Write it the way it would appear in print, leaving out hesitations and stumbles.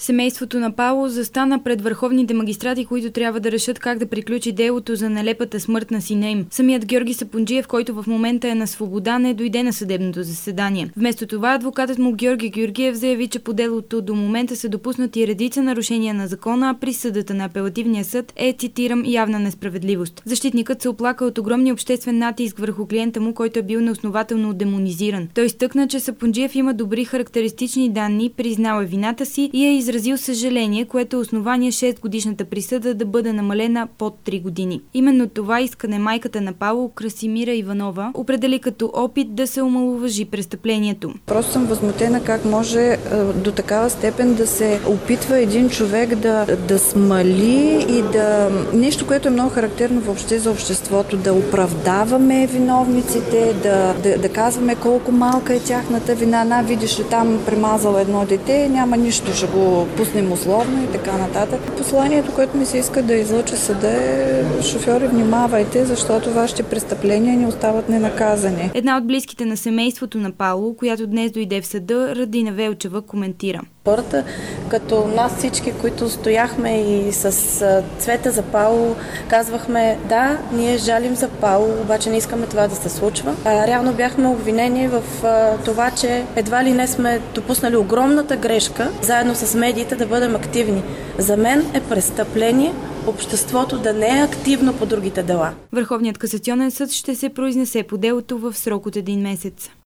Семейството на Пауло застана пред върховните магистрати, които трябва да решат как да приключи делото за нелепата смърт на сина им. Самият Георги Сапунджиев, който в момента е на свобода, не дойде на съдебното заседание. Вместо това адвокатът му Георги Георгиев заяви, че по делото до момента са допуснати редица нарушения на закона, а присъдата на апелативния съд е, цитирам, явна несправедливост. Защитникът се оплака от огромния обществен натиск върху клиента му, който е бил неоснователно демонизиран. Той изтъкна, че Сапунджиев има добри характеристични данни, признал е вината си и е изразил съжаление, което е основание 6-годишната присъда да бъде намалена под 3 години. Именно това искане майката на Пауло, Красимира Иванова, определи като опит да се омаловажи престъплението. Просто съм възмутена как може до такава степен да се опитва един човек да смали и да... Нещо, което е много характерно въобще за обществото, да оправдаваме виновниците, да казваме колко малка е тяхната вина. Видиш ли, там премазал едно дете, няма нищо, ще го пуснем условно и така нататък. Посланието, което ми се иска да излъча съда е: шофьори, внимавайте, защото вашите престъпления не остават ненаказани. Една от близките на семейството на Пауло, която днес дойде в съда, Радина Велчева, коментира. Хората, като нас всички, които стояхме и с цвета за Пауло, казвахме: да, ние жалим за Пауло, обаче не искаме това да се случва. Реално бяхме обвинени в това, че едва ли не сме допуснали огромната грешка, заедно с медиите, да бъдем активни. За мен е престъпление обществото да не е активно по другите дела. Върховният касационен съд ще се произнесе по делото в срок от 1 месец.